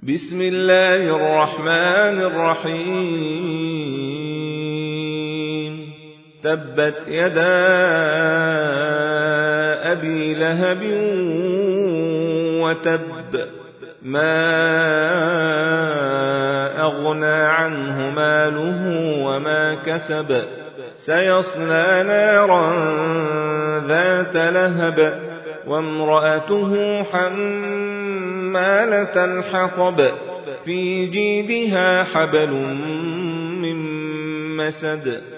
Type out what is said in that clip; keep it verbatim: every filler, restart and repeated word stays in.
بسم الله الرحمن الرحيم تبت يدا أبي لهب وتب ما أغنى عنه ماله وما كسب سيصلى نارا ذات لهب وامرأته حمالة الحطب في جيدها حبل من مسد